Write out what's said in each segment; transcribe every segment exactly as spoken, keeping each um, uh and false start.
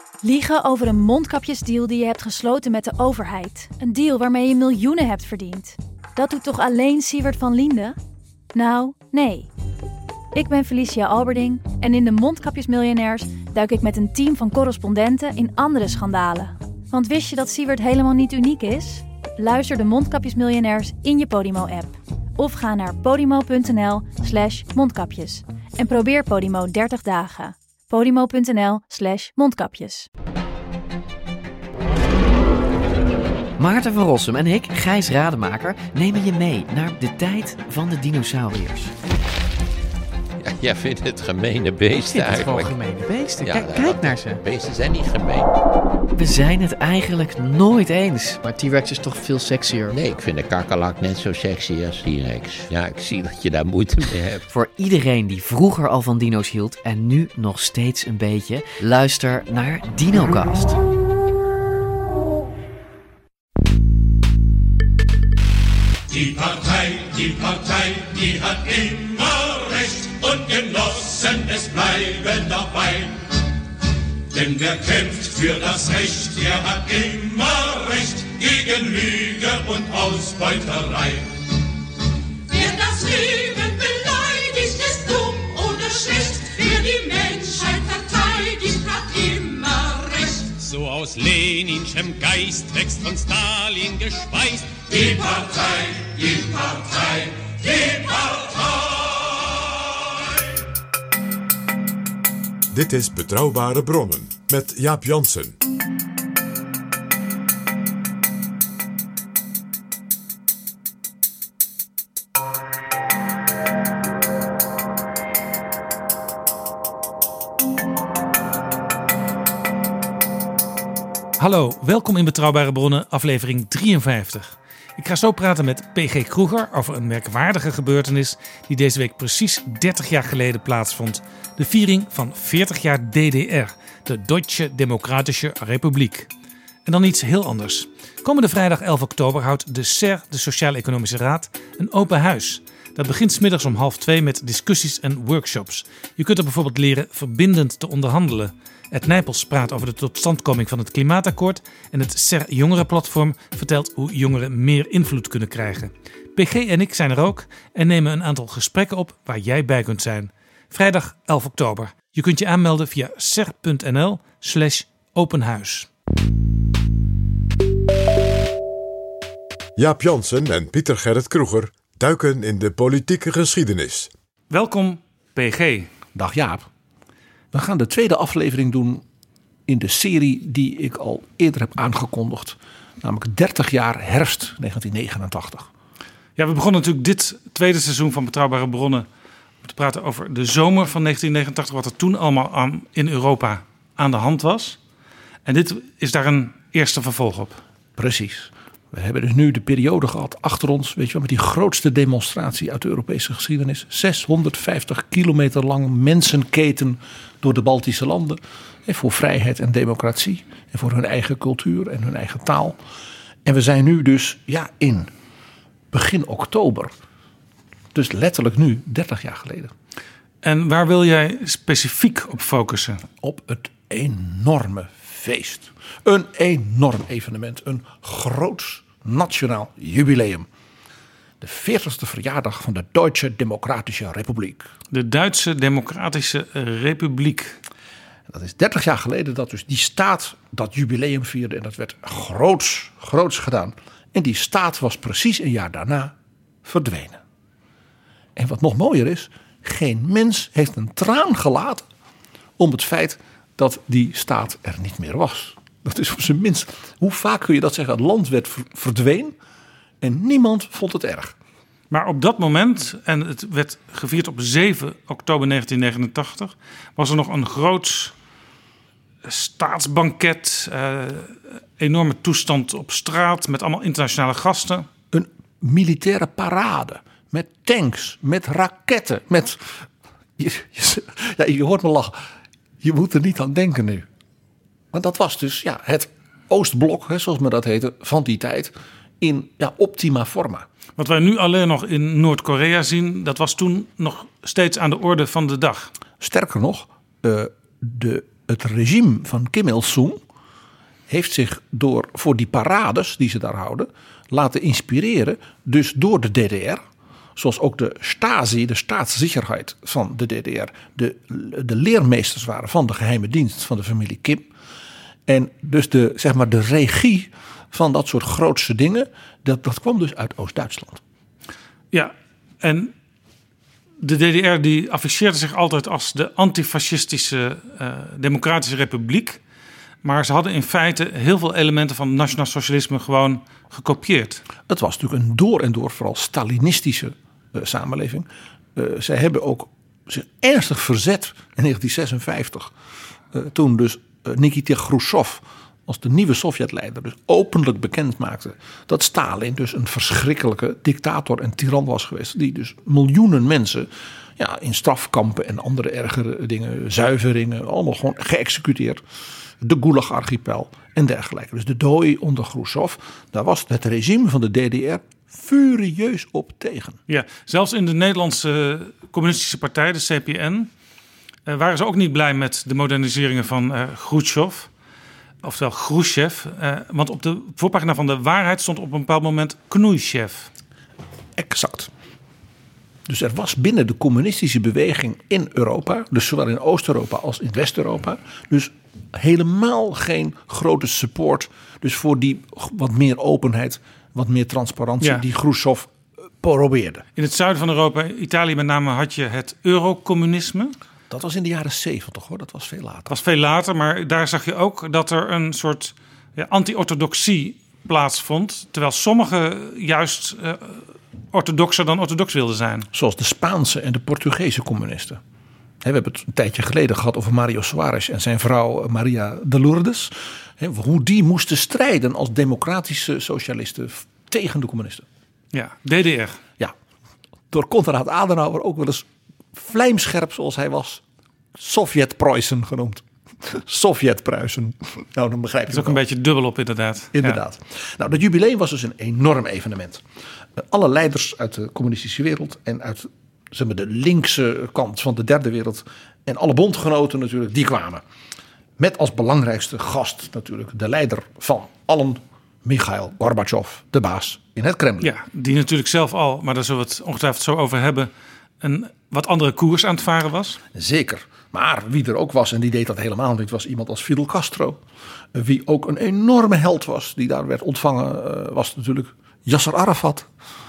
Liegen over een mondkapjesdeal die je hebt gesloten met de overheid. Een deal waarmee je miljoenen hebt verdiend. Dat doet toch alleen Siewert van Liende? Nou, nee. Ik ben Felicia Alberding en in de Mondkapjesmiljonairs duik ik met een team van correspondenten in andere schandalen. Want wist je dat Siewert helemaal niet uniek is? Luister de Mondkapjesmiljonairs in je Podimo-app. Of ga naar podimo.nl slash mondkapjes. En probeer Podimo dertig dagen. Podimo.nl slash mondkapjes. Maarten van Rossum en ik, Gijs Rademaker, nemen je mee naar de tijd van de dinosauriërs. Ja, jij vindt het gemene beesten het eigenlijk. Gewoon gemene beesten. Ja, Kijk, dat- kijk naar ze. Beesten zijn niet gemeen. We zijn het eigenlijk nooit eens. Maar T-Rex is toch veel sexier? Nee, ik vind de kakkerlak net zo sexy als T-Rex. Ja, ik zie dat je daar moeite mee hebt. Voor iedereen die vroeger al van dino's hield en nu nog steeds een beetje, luister naar DinoCast. Die Partei, die Partei, die hat immer Recht und Genossen, es bleiben dabei. Denn wer kämpft für das Recht, der hat immer Recht gegen Lüge und Ausbeuterei. Wer das Leben beleidigt, ist dumm oder schlecht. Wer die Menschheit verteidigt, hat immer Recht. So aus Leninschem Geist wächst von Stalin gespeist. Die Partei, die Partei, die Partei. Dit is Betrouwbare Bronnen met Jaap Jansen. Hallo, welkom in Betrouwbare Bronnen, aflevering drieënvijftig. Ik ga zo praten met P G Kroeger over een merkwaardige gebeurtenis die deze week precies dertig jaar geleden plaatsvond. De viering van veertig jaar D D R, de Deutsche Demokratische Republiek. En dan iets heel anders. Komende vrijdag elf oktober houdt de S E R, de Sociaal-Economische Raad, een open huis. Dat begint 's middags om half twee met discussies en workshops. Je kunt er bijvoorbeeld leren verbindend te onderhandelen. Ed Nijpels praat over de totstandkoming van het Klimaatakkoord en het S E R Jongerenplatform vertelt hoe jongeren meer invloed kunnen krijgen. P G en ik zijn er ook en nemen een aantal gesprekken op waar jij bij kunt zijn. Vrijdag elf oktober. Je kunt je aanmelden via ser.nl slash openhuis. Jaap Jansen en Pieter Gerrit Kroeger duiken in de politieke geschiedenis. Welkom P G. Dag Jaap. We gaan de tweede aflevering doen in de serie die ik al eerder heb aangekondigd. Namelijk dertig jaar herfst negentien negenentachtig. Ja, we begonnen natuurlijk dit tweede seizoen van Betrouwbare Bronnen om te praten over de zomer van negentien negenentachtig. Wat er toen allemaal aan, in Europa aan de hand was. En dit is daar een eerste vervolg op. Precies. We hebben dus nu de periode gehad achter ons, weet je wel, met die grootste demonstratie uit de Europese geschiedenis. zeshonderdvijftig kilometer lang mensenketen door de Baltische landen. Voor vrijheid en democratie. En voor hun eigen cultuur en hun eigen taal. En we zijn nu dus ja, in begin oktober. Dus letterlijk nu, dertig jaar geleden. En waar wil jij specifiek op focussen? Op het enorme feest. Een enorm evenement. Een groots nationaal jubileum. De veertigste verjaardag van de Deutsche Demokratische Republiek. De Duitse Democratische Republiek. Dat is dertig jaar geleden dat dus die staat dat jubileum vierde. En dat werd groots, groots gedaan. En die staat was precies een jaar daarna verdwenen. En wat nog mooier is, geen mens heeft een traan gelaten om het feit dat die staat er niet meer was. Dat is op zijn minst, hoe vaak kun je dat zeggen? Het land werd verdween en niemand vond het erg. Maar op dat moment, en het werd gevierd op zeven oktober negentien negenentachtig... was er nog een groots staatsbanket, uh, enorme toestand op straat met allemaal internationale gasten. Een militaire parade met tanks, met raketten, met... Je, je, ja, je hoort me lachen. Je moet er niet aan denken nu. Want dat was dus ja, het Oostblok, hè, zoals men dat heette, van die tijd, in ja, optima forma. Wat wij nu alleen nog in Noord-Korea zien, dat was toen nog steeds aan de orde van de dag. Sterker nog, uh, de het regime van Kim Il-sung heeft zich door voor die parades die ze daar houden laten inspireren, dus door de D D R. Zoals ook de Stasi, de staatszekerheid van de D D R, de, de leermeesters waren van de geheime dienst van de familie Kim. En dus de, zeg maar de regie van dat soort grootste dingen, dat, dat kwam dus uit Oost-Duitsland. Ja, en de D D R die afficheerde zich altijd als de antifascistische uh, democratische republiek. Maar ze hadden in feite heel veel elementen van nationaal socialisme gewoon gekopieerd. Het was natuurlijk een door en door vooral Stalinistische uh, samenleving. Uh, zij hebben ook zich ernstig verzet in negentien zesenvijftig. Uh, toen dus uh, Nikita Khrushchev als de nieuwe Sovjetleider dus openlijk bekend maakte dat Stalin dus een verschrikkelijke dictator en tiran was geweest. Die dus miljoenen mensen ja, in strafkampen en andere ergere dingen, zuiveringen, allemaal gewoon geëxecuteerd. De Gulag-archipel en dergelijke. Dus de dooi onder Khrushchev, daar was het regime van de D D R furieus op tegen. Ja, zelfs in de Nederlandse communistische partij, de C P N, uh, waren ze ook niet blij met de moderniseringen van uh, Khrushchev. Oftewel Khrushchev. Uh, want op de voorpagina van de Waarheid stond op een bepaald moment Knoeisjev. Exact. Dus er was binnen de communistische beweging in Europa, dus zowel in Oost-Europa als in West-Europa, dus helemaal geen grote support dus voor die wat meer openheid, wat meer transparantie ja. die Khrushchev probeerde. In het zuiden van Europa, Italië met name, had je het eurocommunisme. Dat was in de jaren zeventig hoor, dat was veel later. Dat was veel later, maar daar zag je ook dat er een soort ja, anti-orthodoxie plaatsvond. Terwijl sommigen juist uh, orthodoxer dan orthodox wilden zijn. Zoals de Spaanse en de Portugese communisten. We hebben het een tijdje geleden gehad over Mario Soares en zijn vrouw Maria de Lourdes. Hoe die moesten strijden als democratische socialisten tegen de communisten. Ja, D D R. Ja, door Konrad Adenauer ook wel eens vlijmscherp zoals hij was. Sovjet-Preußen genoemd. Sovjet-Pruisen. Nou, dan begrijp je het. is ook een beetje dubbel op inderdaad. Inderdaad. Ja. Nou, dat jubileum was dus een enorm evenement. Alle leiders uit de communistische wereld en uit zeg maar, de linkse kant van de derde wereld en alle bondgenoten natuurlijk, die kwamen. Met als belangrijkste gast natuurlijk de leider van allen, Michail Gorbachev, de baas in het Kremlin. Ja, die natuurlijk zelf al, maar daar zullen we het ongetwijfeld zo over hebben, een wat andere koers aan het varen was. Zeker. Maar wie er ook was, en die deed dat helemaal niet, was iemand als Fidel Castro. Wie ook een enorme held was, die daar werd ontvangen, was natuurlijk Yasser Arafat.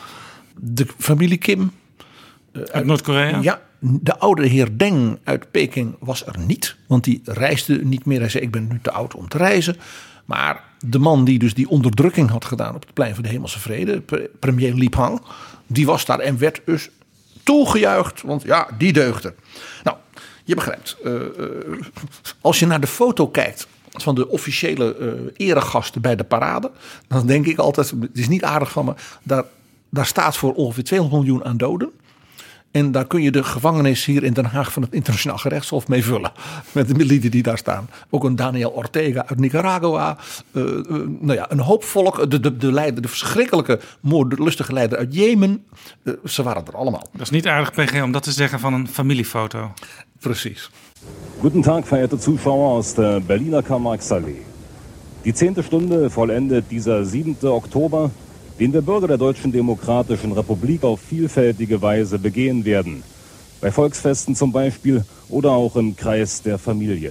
De familie Kim. Uit, uit Noord-Korea? Ja, de oude heer Deng uit Peking was er niet. Want die reisde niet meer. Hij zei, ik ben nu te oud om te reizen. Maar de man die dus die onderdrukking had gedaan op het plein van de Hemelse Vrede, premier Li Peng, die was daar en werd dus toegejuicht. Want ja, die deugde. Nou, je begrijpt. Uh, uh, als je naar de foto kijkt van de officiële uh, eregasten bij de parade, dan denk ik altijd, het is niet aardig van me, daar, daar staat voor ongeveer tweehonderd miljoen aan doden. En daar kun je de gevangenis hier in Den Haag van het Internationaal Gerechtshof mee vullen. Met de lieden die daar staan. Ook een Daniel Ortega uit Nicaragua. Uh, uh, nou ja, een hoop volk. De, de, de, leider, de verschrikkelijke, moordlustige leider uit Jemen. Uh, ze waren er allemaal. Dat is niet aardig, P G, om dat te zeggen van een familiefoto. Precies. Guten Tag, verehrte Zuschauer aus der Berliner Karl-Marx-Allee. Die zehnte Stunde vollendet dieser siebente Oktober, den wir Bürger der Deutschen Demokratischen Republik auf vielfältige Weise begehen werden. Bei Volksfesten zum Beispiel oder auch im Kreis der Familie.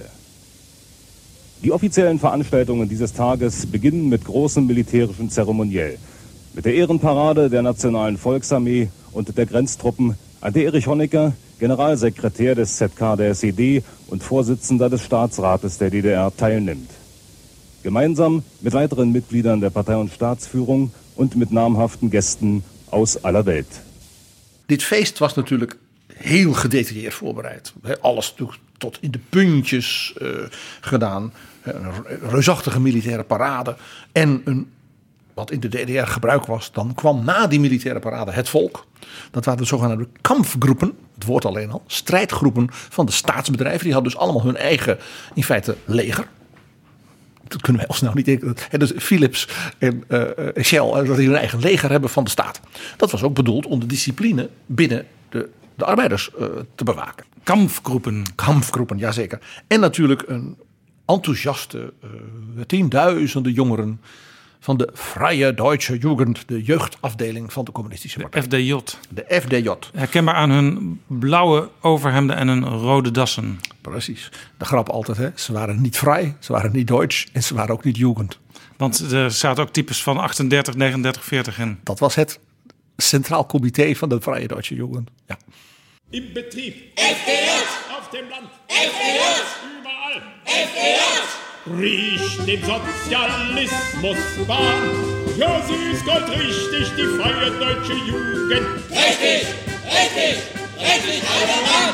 Die offiziellen Veranstaltungen dieses Tages beginnen mit großem militärischen Zeremoniell. Mit der Ehrenparade der Nationalen Volksarmee und der Grenztruppen, an der Erich Honecker, Generalsekretär des Z K der S E D und Vorsitzender des Staatsrates der D D R, teilnimmt. Gemeinsam mit weiteren Mitgliedern der Partei- und Staatsführung und met namhaften Gästen aus aller Welt. Dit feest was natuurlijk heel gedetailleerd voorbereid. Alles natuurlijk tot in de puntjes uh, gedaan. Een reusachtige militaire parade. En een, wat in de D D R gebruik was, dan kwam na die militaire parade het volk. Dat waren de zogenaamde kampfgroepen, het woord alleen al, strijdgroepen van de staatsbedrijven. Die hadden dus allemaal hun eigen, in feite, leger. Dat kunnen wij al snel niet denken. Dus Philips en uh, Shell, dat die hun eigen leger hebben van de staat. Dat was ook bedoeld om de discipline binnen de, de arbeiders uh, te bewaken. Kampfgroepen. Kampfgroepen, jazeker. En natuurlijk een enthousiaste uh, tienduizenden jongeren van de Freie Deutsche Jugend, de jeugdafdeling van de Communistische Partij. De F D J. De F D J. Herkenbaar aan hun blauwe overhemden en hun rode dassen. Precies. De grap altijd, hè? Ze waren niet vrij, ze waren niet Duits en ze waren ook niet Jugend. Want er zaten ook types van achtendertig, negenendertig, veertig in. Dat was het Centraal Comité van de Freie Deutsche Jugend. Ja. Im Betrieb. F D J. Auf dem Land. F D J. Überall. F D J. Riecht den Sozialismus Bahn. Ja, sie ist ganz richtig, die Freie Deutsche Jugend. Richtig, richtig, richtig, allemaal.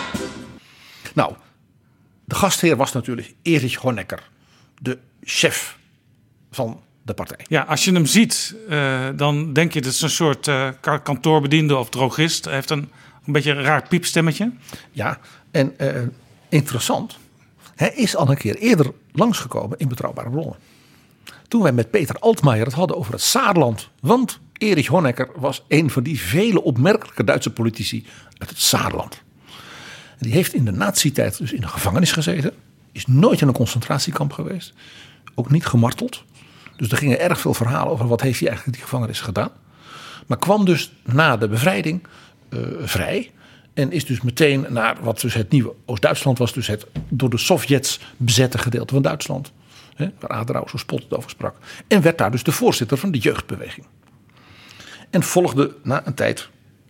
Nou, de gastheer was natuurlijk Erich Honecker, de chef van de partij. Ja, als je hem ziet, uh, dan denk je dat is een soort uh, kantoorbediende of drogist. Hij heeft een, een beetje een raar piepstemmetje. Ja, en uh, interessant. Hij is al een keer eerder langsgekomen in Betrouwbare Bronnen. Toen wij met Peter Altmaier het hadden over het Saarland. Want Erich Honecker was een van die vele opmerkelijke Duitse politici uit het Saarland. En die heeft in de nazi-tijd dus in de gevangenis gezeten. Is nooit in een concentratiekamp geweest. Ook niet gemarteld. Dus er gingen erg veel verhalen over wat heeft hij eigenlijk in die gevangenis gedaan. Maar kwam dus na de bevrijding uh, vrij. En is dus meteen naar wat dus het nieuwe Oost-Duitsland was. Dus het door de Sovjets bezette gedeelte van Duitsland. Hè, waar Adenauer zo spottend over sprak. En werd daar dus de voorzitter van de jeugdbeweging. En volgde na een tijd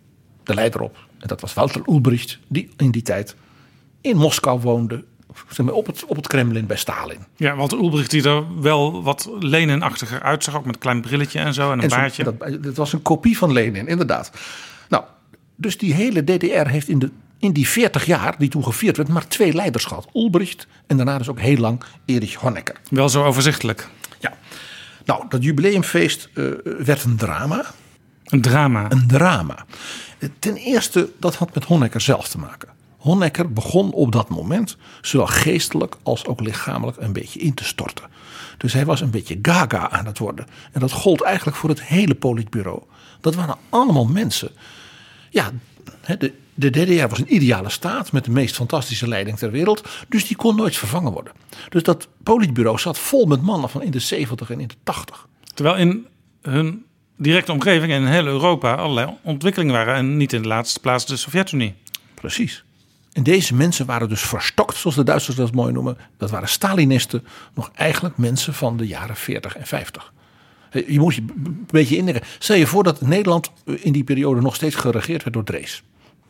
de leider op. En dat was Walter Ulbricht. Die in die tijd in Moskou woonde. Zeg maar, op, het, op het Kremlin bij Stalin. Ja, Walter Ulbricht die er wel wat Lenin-achtiger uitzag. Ook met een klein brilletje en zo en een en zo, baardje. Dat, dat was een kopie van Lenin, inderdaad. Nou, dus die hele D D R heeft in, de, in die veertig jaar die toen gevierd werd maar twee leiders gehad. Ulbricht en daarna dus ook heel lang Erich Honecker. Wel zo overzichtelijk. Ja. Nou, dat jubileumfeest uh, werd een drama. Een drama? Een drama. Ten eerste, dat had met Honecker zelf te maken. Honecker begon op dat moment zowel geestelijk als ook lichamelijk een beetje in te storten. Dus hij was een beetje gaga aan het worden. En dat gold eigenlijk voor het hele politbureau. Dat waren allemaal mensen. Ja, de, de D D R was een ideale staat met de meest fantastische leiding ter wereld. Dus die kon nooit vervangen worden. Dus dat politbureau zat vol met mannen van in de zeventig en in de tachtig. Terwijl in hun directe omgeving en in heel Europa allerlei ontwikkelingen waren. En niet in de laatste plaats de Sovjet-Unie. Precies. En deze mensen waren dus verstokt, zoals de Duitsers dat mooi noemen. Dat waren Stalinisten, nog eigenlijk mensen van de jaren veertig en vijftig. Je moet je een beetje indenken. Stel je voor dat Nederland in die periode nog steeds geregeerd werd door Drees.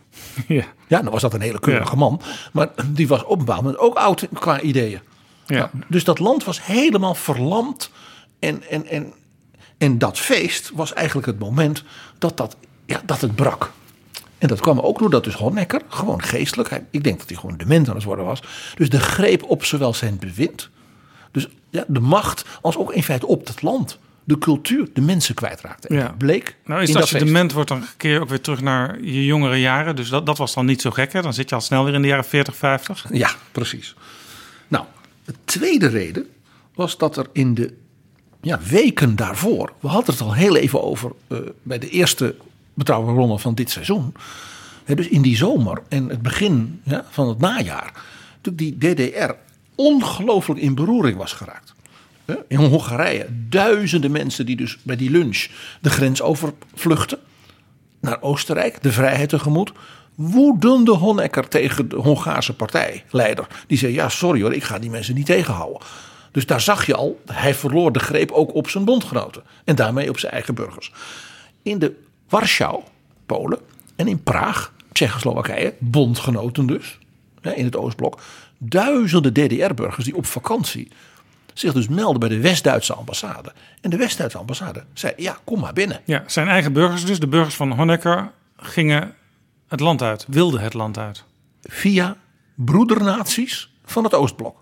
Ja, ja dan was dat een hele keurige ja. man. Maar die was op een bepaald moment ook oud qua ideeën. Ja. Nou, dus dat land was helemaal verlamd. En, en, en, en dat feest was eigenlijk het moment dat, dat, ja, dat het brak. En dat kwam ook doordat dus Honecker, gewoon geestelijk, hij, ik denk dat hij gewoon dement aan het worden was. Dus de greep op zowel zijn bewind, dus ja, de macht, als ook in feite op het land, de cultuur, de mensen kwijtraakte. En ja. bleek nou is in als dat je dement wordt, dan keer je ook weer terug naar je jongere jaren. Dus dat, dat was dan niet zo gek, hè? Dan zit je al snel weer in de jaren veertig, vijftig. Ja, precies. Nou, de tweede reden was dat er in de ja, weken daarvoor, we hadden het al heel even over uh, bij de eerste Betrouwbare Bronnen van dit seizoen. He, dus in die zomer en het begin ja, van het najaar. Toen die D D R ongelooflijk in beroering was geraakt. He, in Hongarije duizenden mensen die dus bij die lunch de grens overvluchten. Naar Oostenrijk, de vrijheid tegemoet. Woedende Honecker tegen de Hongaarse partijleider. Die zei, ja sorry hoor, ik ga die mensen niet tegenhouden. Dus daar zag je al, hij verloor de greep ook op zijn bondgenoten. En daarmee op zijn eigen burgers. In de Warschau, Polen en in Praag, Tsjechoslowakije, bondgenoten dus, in het Oostblok, duizenden D D R-burgers die op vakantie zich dus melden bij de West-Duitse ambassade. En de West-Duitse ambassade zei, ja, kom maar binnen. Ja, zijn eigen burgers dus, de burgers van Honecker, gingen het land uit, wilden het land uit. Via broedernaties van het Oostblok.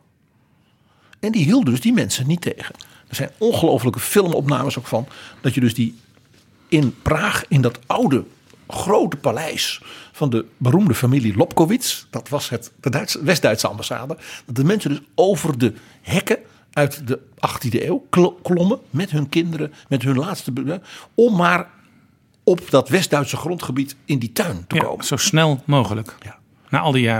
En die hielden dus die mensen niet tegen. Er zijn ongelofelijke filmopnames ook van, dat je dus die in Praag, in dat oude grote paleis van de beroemde familie Lobkowitz, dat was het, de Duitse, West-Duitse ambassade, dat de mensen dus over de hekken uit de achttiende eeuw klommen met hun kinderen, met hun laatste, om maar op dat West-Duitse grondgebied in die tuin te ja, komen. Zo snel mogelijk, ja. Na al die jaren.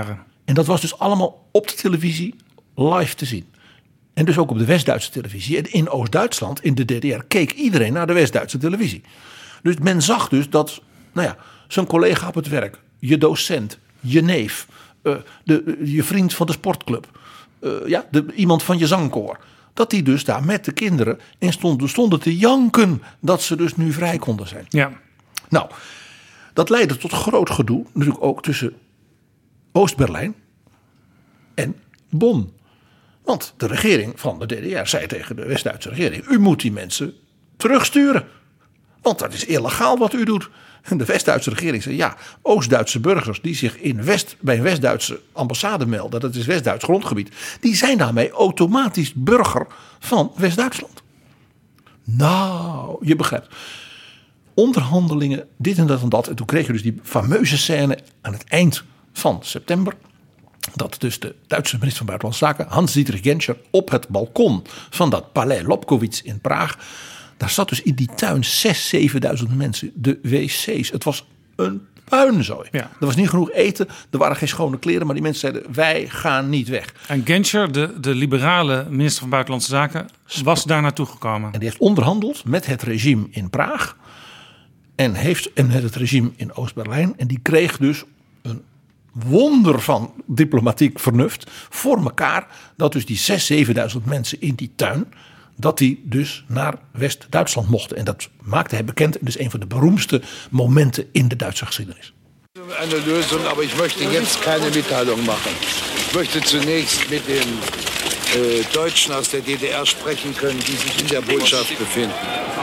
En dat was dus allemaal op de televisie live te zien. En dus ook op de West-Duitse televisie. En in Oost-Duitsland, in de D D R, keek iedereen naar de West-Duitse televisie. Dus men zag dus dat, nou ja, zijn collega op het werk, je docent, je neef, uh, de, je vriend van de sportclub, uh, ja, de, iemand van je zangkoor, dat die dus daar met de kinderen in stonden, stonden te janken dat ze dus nu vrij konden zijn. Ja. Nou, dat leidde tot groot gedoe, natuurlijk ook tussen Oost-Berlijn en Bonn. Want de regering van de D D R zei tegen de West-Duitse regering, u moet die mensen terugsturen. Want dat is illegaal wat u doet. En de West-Duitse regering zei, ja, Oost-Duitse burgers die zich in West, bij een West-Duitse ambassade melden, dat is West-Duits grondgebied, die zijn daarmee automatisch burger van West-Duitsland. Nou, je begrijpt. Onderhandelingen, dit en dat en dat. En toen kreeg je dus die fameuze scène aan het eind van september. Dat dus de Duitse minister van Buitenlandse Zaken, Hans-Dietrich Genscher, op het balkon van dat Palais Lobkowitz in Praag. Daar zat dus in die tuin zesduizend, zevenduizend mensen. De wc's. Het was een puinzooi. Ja. Er was niet genoeg eten. Er waren geen schone kleren. Maar die mensen zeiden, wij gaan niet weg. En Genscher, de, de liberale minister van Buitenlandse Zaken, was daar naartoe gekomen. En die heeft onderhandeld met het regime in Praag. En, heeft, en met het regime in Oost-Berlijn. En die kreeg dus een wonder van diplomatiek vernuft voor elkaar. Dat dus die zesduizend, zevenduizend mensen in die tuin, dat die dus naar West-Duitsland mochten. En dat maakte hij bekend. En dus een van de beroemdste momenten in de Duitse geschiedenis. Eine Lösung, aber ich möchte jetzt keine Mitteilung machen. Ich möchte zunächst mit den äh, Deutschen aus der D D R sprechen können, die sich in der Botschaft befinden.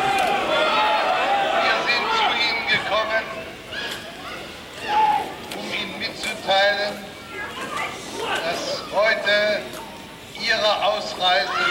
Wir sind zu Ihnen gekommen, um Ihnen mitzuteilen, dass heute Ihre Ausreise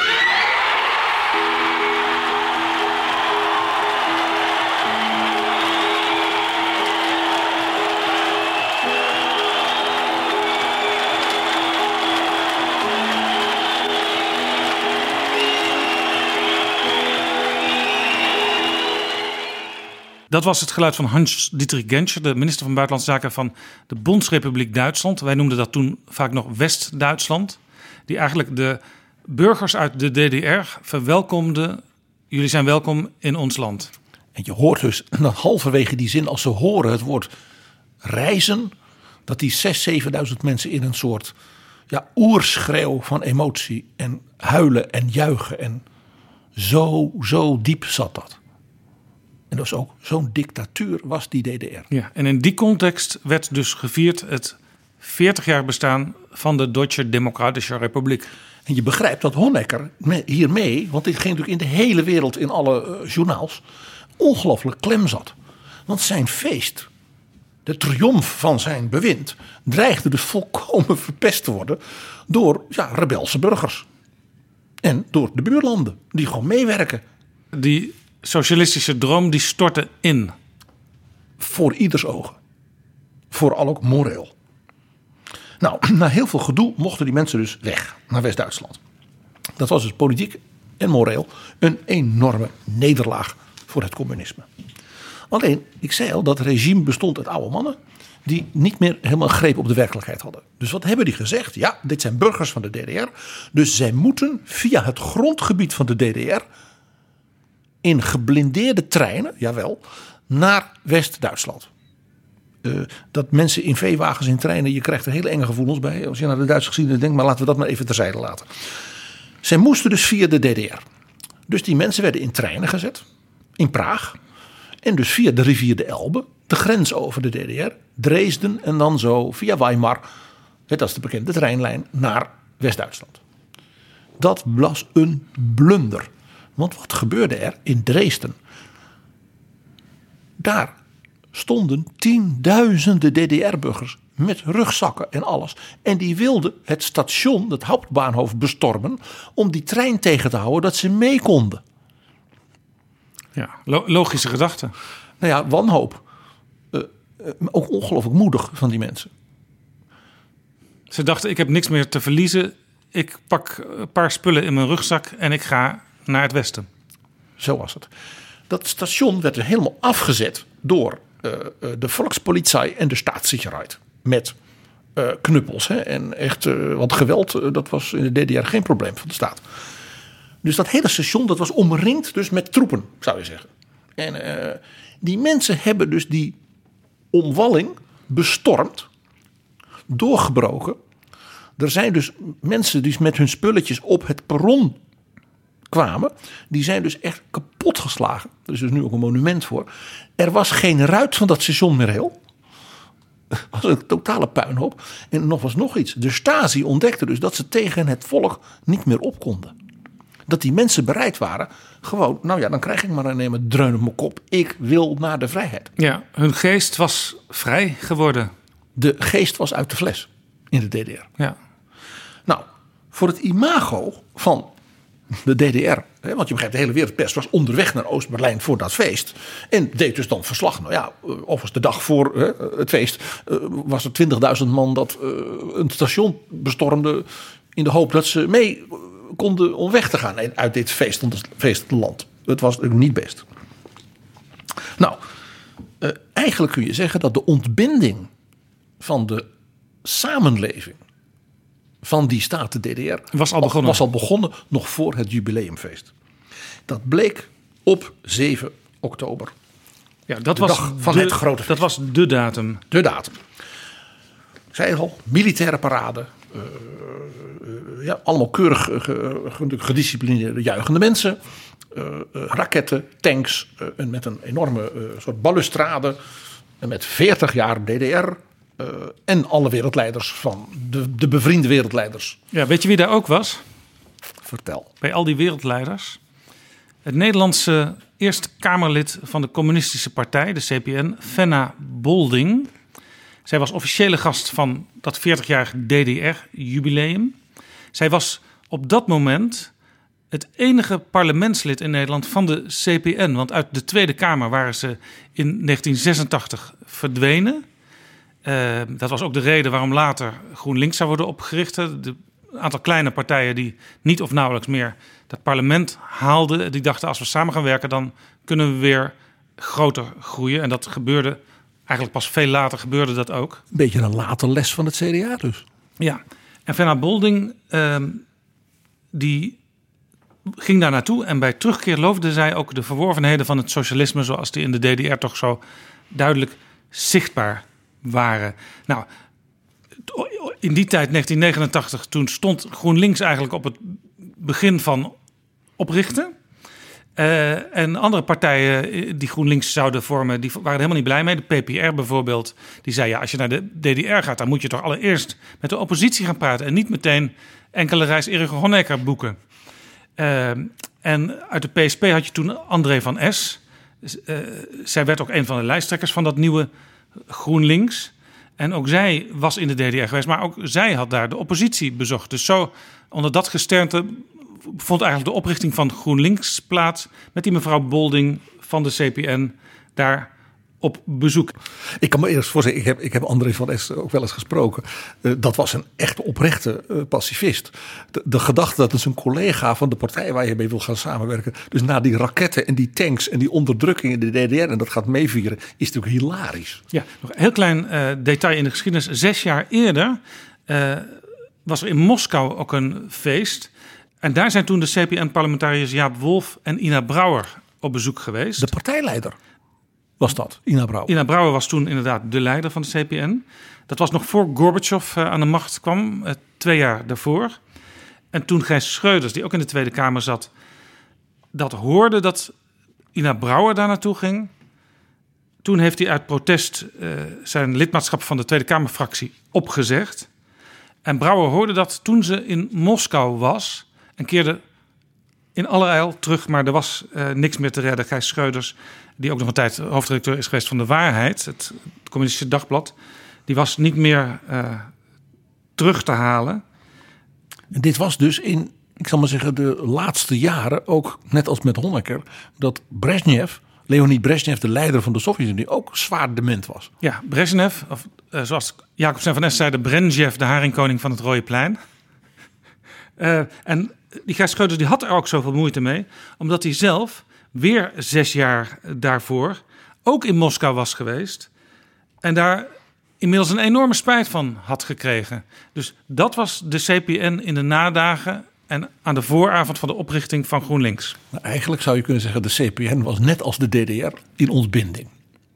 Dat was het geluid van Hans-Dietrich Genscher, de minister van Buitenlandse Zaken van de Bondsrepubliek Duitsland. Wij noemden dat toen vaak nog West-Duitsland. Die eigenlijk de burgers uit de D D R verwelkomde. Jullie zijn welkom in ons land. En je hoort dus dat halverwege die zin, als ze horen het woord reizen, dat die zesduizend, zevenduizend mensen in een soort ja, oerschreeuw van emotie en huilen en juichen. En zo, zo diep zat dat. En dat was ook zo'n dictatuur was die D D R. Ja, en in die context werd dus gevierd het veertig jaar bestaan van de Duitse Democratische Republiek. En je begrijpt dat Honecker hiermee, want dit ging natuurlijk in de hele wereld in alle uh, journaals, ongelooflijk klem zat. Want zijn feest, de triomf van zijn bewind, dreigde dus volkomen verpest te worden door ja, rebelse burgers. En door de buurlanden, die gewoon meewerken. Die socialistische droom die stortte in. Voor ieders ogen. Vooral ook moreel. Nou, na heel veel gedoe mochten die mensen dus weg naar West-Duitsland. Dat was dus politiek en moreel een enorme nederlaag voor het communisme. Alleen, ik zei al, dat regime bestond uit oude mannen die niet meer helemaal greep op de werkelijkheid hadden. Dus wat hebben die gezegd? Ja, dit zijn burgers van de D D R. Dus zij moeten via het grondgebied van de D D R in geblindeerde treinen, jawel, naar West-Duitsland. Uh, dat mensen in veewagens in treinen, je krijgt er hele enge gevoelens bij als je naar de Duitse geschiedenis denkt, maar laten we dat maar even terzijde laten. Zij moesten dus via de D D R. Dus die mensen werden in treinen gezet, in Praag, en dus via de rivier de Elbe, de grens over de D D R, Dresden en dan zo via Weimar, dat is de bekende treinlijn, naar West-Duitsland. Dat was een blunder. Want wat gebeurde er in Dresden? Daar stonden tienduizenden D D R-burgers met rugzakken en alles. En die wilden het station, het Hauptbahnhof, bestormen om die trein tegen te houden dat ze mee konden. Ja, lo- logische gedachte. Nou ja, wanhoop. Uh, uh, ook ongelooflijk moedig van die mensen. Ze dachten, ik heb niks meer te verliezen. Ik pak een paar spullen in mijn rugzak en ik ga naar het westen. Zo was het. Dat station werd er helemaal afgezet door uh, uh, de Volkspolizei en de Staatssicherheit. Met uh, knuppels. Hè, en echt, uh, want geweld, uh, dat was in de D D R geen probleem van de staat. Dus dat hele station, dat was omringd dus met troepen, zou je zeggen. En uh, die mensen hebben dus die omwalling bestormd, doorgebroken. Er zijn dus mensen die met hun spulletjes op het perron kwamen. Die zijn dus echt kapot geslagen. Er is dus nu ook een monument voor. Er was geen ruit van dat station meer heel. Het was een totale puinhoop. En nog was nog iets. De Stasi ontdekte dus dat ze tegen het volk niet meer op konden. Dat die mensen bereid waren. Gewoon, nou ja, dan krijg ik maar een nemen dreun op mijn kop. Ik wil naar de vrijheid. Ja, hun geest was vrij geworden. De geest was uit de fles in de D D R. Ja. Nou, voor het imago van de D D R. Hè, want je begrijpt, de hele wereldpers was onderweg naar Oost-Berlijn voor dat feest. En deed dus dan verslag. Nou ja, overigens de dag voor hè, het feest uh, was er twintigduizend man dat uh, een station bestormde. In de hoop dat ze mee konden om weg te gaan uit dit feestende land. Het was niet best. Nou, uh, eigenlijk kun je zeggen dat de ontbinding van de samenleving van die staat, de D D R, was al begonnen. was al begonnen nog voor het jubileumfeest. Dat bleek op zeven oktober. Ja, dat de was dag van de, het grote feest. Dat was de datum. De datum. Ik zei al, militaire parade. Uh, uh, ja, allemaal keurig uh, gedisciplineerde juichende mensen. Uh, uh, raketten, tanks. Uh, en met een enorme uh, soort balustrade. En met veertig jaar D D R. Uh, en alle wereldleiders van de, de bevriende wereldleiders. Ja, weet je wie daar ook was? Vertel. Bij al die wereldleiders. Het Nederlandse Eerste Kamerlid van de Communistische Partij, de C P N, Fenna Bolding. Zij was officiële gast van dat veertigjarige D D R-jubileum. Zij was op dat moment het enige parlementslid in Nederland van de C P N. Want uit de Tweede Kamer waren ze in negentien zesentachtig verdwenen. Uh, dat was ook de reden waarom later GroenLinks zou worden opgericht. Een aantal kleine partijen die niet of nauwelijks meer dat parlement haalden. Die dachten, als we samen gaan werken, dan kunnen we weer groter groeien. En dat gebeurde eigenlijk pas veel later gebeurde dat ook. Een beetje een late les van het C D A dus. Ja, en Fenna Bolding uh, die ging daar naartoe. En bij terugkeer loofde zij ook de verworvenheden van het socialisme, zoals die in de D D R toch zo duidelijk zichtbaar waren. Nou, in die tijd, negentien negenentachtig, toen stond GroenLinks eigenlijk op het begin van oprichten. Uh, en andere partijen die GroenLinks zouden vormen, die waren er helemaal niet blij mee. De P P R bijvoorbeeld, die zei ja, als je naar de D D R gaat, dan moet je toch allereerst met de oppositie gaan praten en niet meteen enkele reis Erich Honecker boeken. Uh, en uit de P S P had je toen André van S. Uh, zij werd ook een van de lijsttrekkers van dat nieuwe GroenLinks. En ook zij was in de D D R geweest, maar ook zij had daar de oppositie bezocht. Dus zo onder dat gesternte vond eigenlijk de oprichting van GroenLinks plaats met die mevrouw Bolding van de C P N daar op bezoek. Ik kan me eerst voorstellen, ik heb, ik heb André van S ook wel eens gesproken. Uh, dat was een echt oprechte uh, pacifist. De, de gedachte dat dus een collega van de partij waar je mee wil gaan samenwerken, dus na die raketten en die tanks en die onderdrukking in de D D R en dat gaat meevieren, is natuurlijk hilarisch. Ja, nog een heel klein uh, detail in de geschiedenis. Zes jaar eerder uh, was er in Moskou ook een feest. En daar zijn toen de C P N-parlementariërs Jaap Wolf en Ina Brouwer op bezoek geweest. De partijleider was dat, Ina Brouwer. Ina Brouwer was toen inderdaad de leider van de C P N. Dat was nog voor Gorbachev uh, aan de macht kwam, uh, twee jaar daarvoor. En toen Gijs Schreuders, die ook in de Tweede Kamer zat, dat hoorde dat Ina Brouwer daar naartoe ging. Toen heeft hij uit protest uh, zijn lidmaatschap van de Tweede Kamerfractie opgezegd. En Brouwer hoorde dat toen ze in Moskou was en keerde in allerijl terug, maar er was uh, niks meer te redden. Gijs Schreuders, die ook nog een tijd hoofdredacteur is geweest van De Waarheid, het, het Communistische Dagblad, die was niet meer uh, terug te halen. En dit was dus in, ik zal maar zeggen, de laatste jaren, ook net als met Honecker, dat Brezhnev, Leonid Brezhnev, de leider van de Sovjet-Unie, ook zwaar dement was. Ja, Brezhnev, of uh, zoals Jacob van Es zei, de Brezhnev, de haringkoning van het Rode Plein. Uh, en die Gijs Schreuders die had er ook zoveel moeite mee, omdat hij zelf weer zes jaar daarvoor ook in Moskou was geweest. En daar inmiddels een enorme spijt van had gekregen. Dus dat was de C P N in de nadagen en aan de vooravond van de oprichting van GroenLinks. Nou, eigenlijk zou je kunnen zeggen, de C P N was net als de D D R in ontbinding.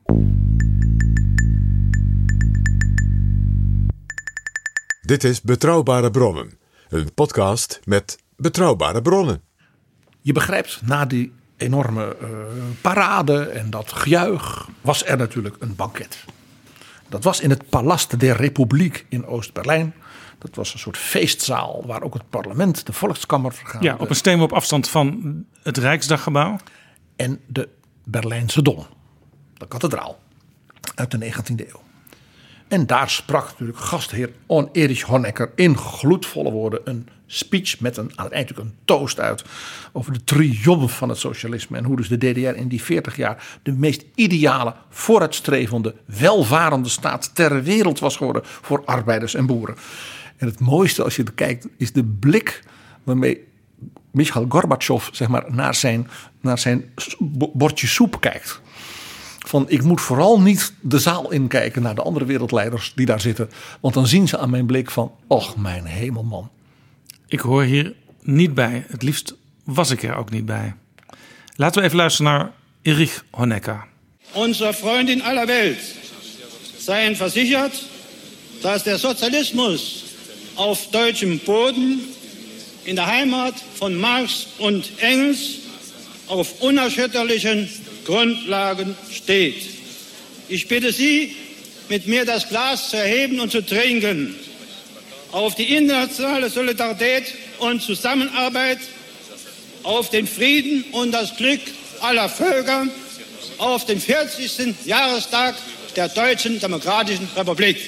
Dit is Betrouwbare Bronnen, een podcast met betrouwbare bronnen. Je begrijpt, na die enorme uh, parade en dat gejuich was er natuurlijk een banket. Dat was in het Palast der Republiek in Oost-Berlijn. Dat was een soort feestzaal waar ook het parlement, de Volkskammer vergaderde. Ja, op een steenworp afstand van het Rijksdaggebouw. En de Berlijnse Dom, de kathedraal uit de negentiende eeuw. En daar sprak natuurlijk gastheer Erich Honecker in gloedvolle woorden een speech met een, aan het eind natuurlijk een toast uit over de triomf van het socialisme. En hoe dus de D D R in die veertig jaar de meest ideale, vooruitstrevende, welvarende staat ter wereld was geworden voor arbeiders en boeren. En het mooiste als je er kijkt is de blik waarmee Michail Gorbachev zeg maar, naar zijn, naar zijn bordje soep kijkt. Van ik moet vooral niet de zaal inkijken naar de andere wereldleiders die daar zitten. Want dan zien ze aan mijn blik van, och mijn hemelman. Ik hoor hier niet bij. Het liefst was ik er ook niet bij. Laten we even luisteren naar Erich Honecker. Onze vrienden in aller Welt zijn versichert, dass der Sozialismus auf deutschem Boden in der Heimat von Marx und Engels auf unerschütterlichen Grundlagen steht. Ich bitte Sie, mit mir das Glas zu erheben und zu trinken. Auf die internationale Solidarität und Zusammenarbeit, auf den Frieden und das Glück aller Völker, auf den vierzigsten Jahrestag der Deutschen Demokratischen Republik.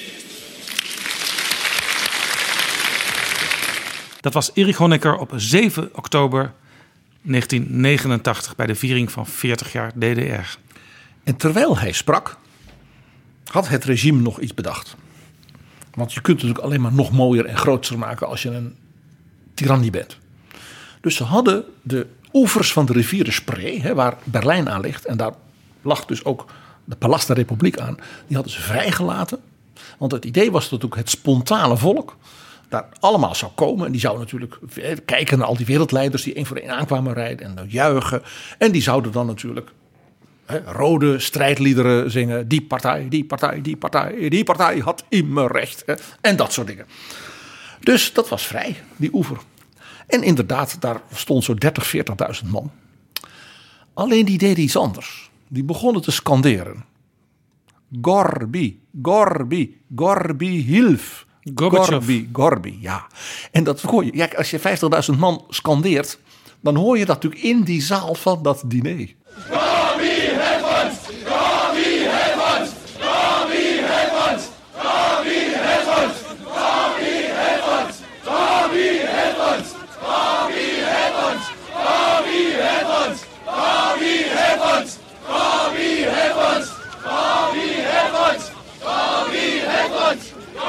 Dat was Erich Honecker op zeven oktober negentien negenentachtig bij de viering van veertig jaar D D R. En terwijl hij sprak, had het regime nog iets bedacht. Want je kunt het natuurlijk alleen maar nog mooier en groter maken als je een tirannie bent. Dus ze hadden de oevers van de rivier de Spree, hè, waar Berlijn aan ligt, en daar lag dus ook de Palast der Republiek aan, die hadden ze vrijgelaten. Want het idee was dat ook het spontane volk daar allemaal zou komen. En die zouden natuurlijk kijken naar al die wereldleiders die één voor één aankwamen rijden en dan juichen. En die zouden dan natuurlijk hè, rode strijdliederen zingen. Die partij, die partij, die partij, die partij had immer recht. Hè, en dat soort dingen. Dus dat was vrij, die oever. En inderdaad, daar stond zo'n dertig, veertigduizend man. Alleen die deden iets anders. Die begonnen te scanderen. Gorbi, Gorbi, Gorbi, hilf. Gorbi, Gorbi, ja. En dat hoor je. Ja, als je vijftigduizend man scandeert, dan hoor je dat natuurlijk in die zaal van dat diner. Gorbi, help ons! Gorbi, help ons! Gorbi, help ons! Gorbi, help ons! Gorbi, help ons! Gorbi, help ons! Gorbi, help ons! Gorbi, help ons! Gorbi, help ons! Gorbi, help ons! Gorbi, help ons! Gorbi, help ons!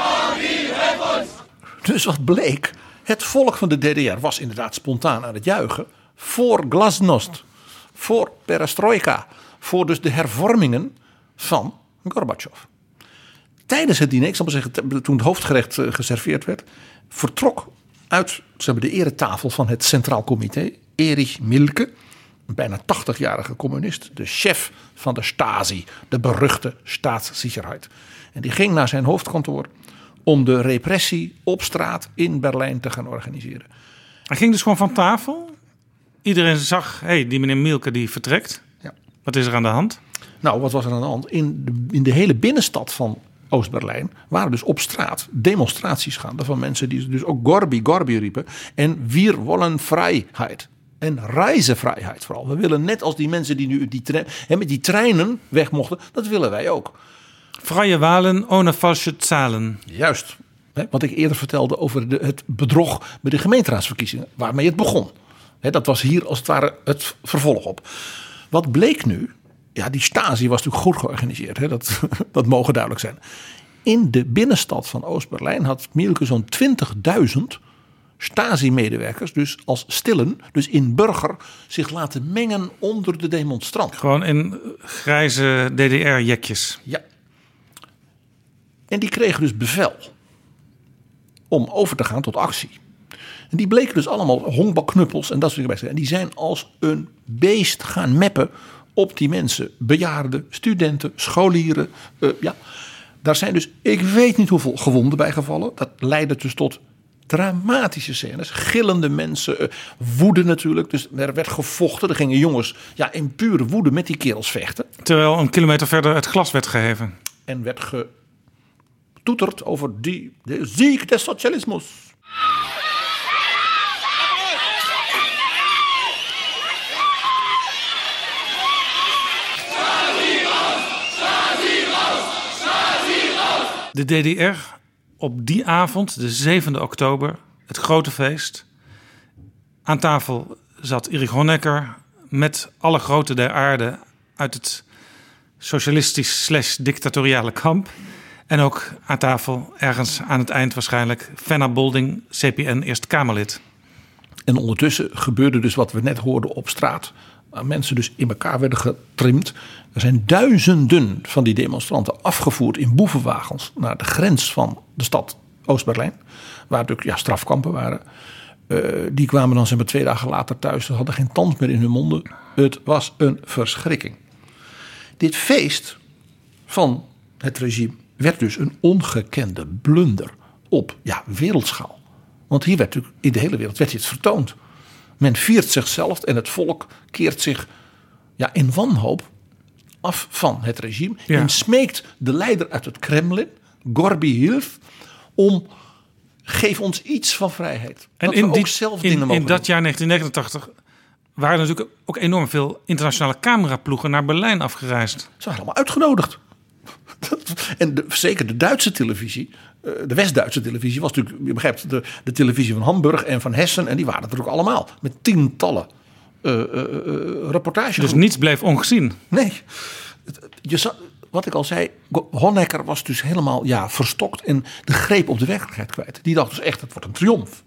Dus wat bleek, het volk van de D D R was inderdaad spontaan aan het juichen voor glasnost, voor perestrojka, voor dus de hervormingen van Gorbachev. Tijdens het diner, ik zal maar zeggen, toen het hoofdgerecht geserveerd werd, vertrok uit ze hebben de eretafel van het Centraal Comité Erich Mielke, een bijna tachtigjarige communist, de chef van de Stasi, de beruchte Staatssicherheit. En die ging naar zijn hoofdkantoor om de repressie op straat in Berlijn te gaan organiseren. Hij ging dus gewoon van tafel. Iedereen zag, hé, hey, die meneer Mielke die vertrekt. Ja. Wat is er aan de hand? Nou, wat was er aan de hand? In de, in de hele binnenstad van Oost-Berlijn waren dus op straat demonstraties gaande van mensen die dus ook Gorbi, Gorbi riepen. En wir wollen Freiheit. En reisevrijheid vooral. We willen net als die mensen die nu die tre- hè, met die treinen weg mochten, dat willen wij ook. Vrije walen ohne falsche zahlen. Juist. Hè, wat ik eerder vertelde over de, het bedrog bij de gemeenteraadsverkiezingen. Waarmee het begon. Hè, dat was hier als het ware het vervolg op. Wat bleek nu? Ja, die Stasi was natuurlijk goed georganiseerd. Hè, dat, dat mogen duidelijk zijn. In de binnenstad van Oost-Berlijn had Mielke zo'n twintigduizend Stasi-medewerkers, dus als stillen, dus in burger, zich laten mengen onder de demonstranten. Gewoon in grijze D D R-jekjes. Ja. En die kregen dus bevel om over te gaan tot actie. En die bleken dus allemaal honkbalknuppels en dat soort dingen. En die zijn als een beest gaan meppen op die mensen. Bejaarden, studenten, scholieren. Uh, ja. Daar zijn dus, ik weet niet hoeveel gewonden bij gevallen. Dat leidde dus tot dramatische scènes. Gillende mensen, uh, woede natuurlijk. Dus er werd gevochten. Er gingen jongens ja, in pure woede met die kerels vechten. Terwijl een kilometer verder het glas werd geheven. En werd getoeterd over die, de ziek des socialismus. De D D R op die avond, de zevende oktober, het grote feest. Aan tafel zat Erich Honecker met alle groten der aarde uit het socialistisch slash dictatoriale kamp. En ook aan tafel, ergens aan het eind waarschijnlijk, Fenna Bolding, C P N Eerste Kamerlid. En ondertussen gebeurde dus wat we net hoorden op straat. Waar mensen dus in elkaar werden getrimd. Er zijn duizenden van die demonstranten afgevoerd in boevenwagens naar de grens van de stad Oost-Berlijn. Waar natuurlijk ja, strafkampen waren. Uh, die kwamen dan zeg maar twee dagen later thuis. Ze hadden geen tand meer in hun monden. Het was een verschrikking. Dit feest van het regime werd dus een ongekende blunder op ja, wereldschaal. Want hier werd natuurlijk in de hele wereld werd dit vertoond. Men viert zichzelf en het volk keert zich ja, in wanhoop af van het regime. Ja. En smeekt de leider uit het Kremlin, Gorby Hilf, om geef ons iets van vrijheid. En dat in, we die, ook zelf in, dingen mogen in dat doen. jaar negentien negenentachtig waren natuurlijk ook enorm veel internationale cameraploegen naar Berlijn afgereisd. Ze waren allemaal uitgenodigd. En de, zeker de Duitse televisie, de West-Duitse televisie was natuurlijk, je begrijpt, de, de televisie van Hamburg en van Hessen. En die waren er ook allemaal met tientallen uh, uh, uh, reportages. Dus niets bleef ongezien. Nee. Je zag, wat ik al zei, Honecker was dus helemaal ja, verstokt en de greep op de werkelijkheid kwijt. Die dacht dus echt, het wordt een triomf.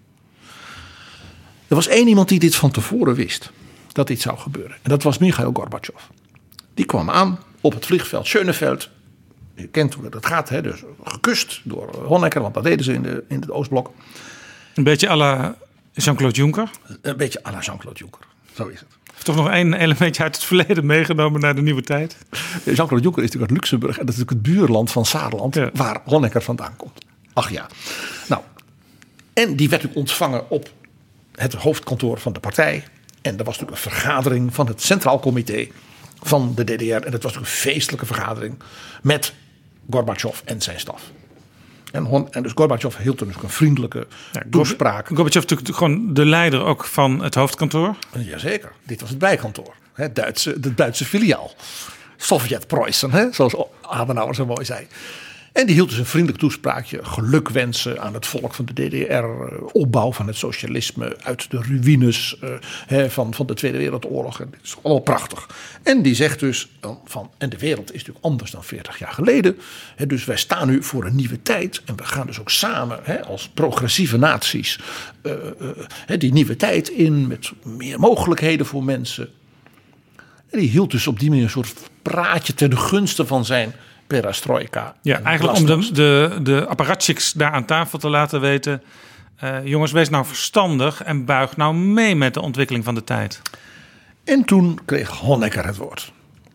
Er was één iemand die dit van tevoren wist, dat dit zou gebeuren. En dat was Michail Gorbachev. Die kwam aan op het vliegveld Schönefeld. Je kent hoe dat gaat, hè? Dus gekust door Honecker, want dat deden ze in, de, in het Oostblok. Een beetje à la Jean-Claude Juncker. Een beetje à la Jean-Claude Juncker, zo is het. Toch nog één elementje uit het verleden meegenomen naar de nieuwe tijd. Jean-Claude Juncker is natuurlijk uit Luxemburg en dat is natuurlijk het buurland van Saarland, ja, waar Honecker vandaan komt. Ach ja. Nou, en die werd ook ontvangen op het hoofdkantoor van de partij. En er was natuurlijk een vergadering van het Centraal Comité van de D D R. En dat was natuurlijk een feestelijke vergadering met Gorbachev en zijn staf. En, Hon, en dus Gorbachev hield toen dus een vriendelijke ja, toespraak. Gorbachev natuurlijk gewoon de leider ook van het hoofdkantoor. Jazeker, dit was het bijkantoor. Het Duitse, de Duitse filiaal. Sovjet-Preußen, zoals Adenauer zo mooi zei. En die hield dus een vriendelijk toespraakje. Gelukwensen aan het volk van de D D R. Opbouw van het socialisme uit de ruïnes uh, van, van de Tweede Wereldoorlog. En dit is allemaal prachtig. En die zegt dus van, en de wereld is natuurlijk anders dan veertig jaar geleden. He, dus wij staan nu voor een nieuwe tijd. En we gaan dus ook samen he, als progressieve naties uh, uh, die nieuwe tijd in. Met meer mogelijkheden voor mensen. En die hield dus op die manier een soort praatje ten gunste van zijn perestroika. Ja, eigenlijk om de, de, de apparatchiks daar aan tafel te laten weten. Uh, jongens, wees nou verstandig en buig nou mee met de ontwikkeling van de tijd. En toen kreeg Honecker het woord.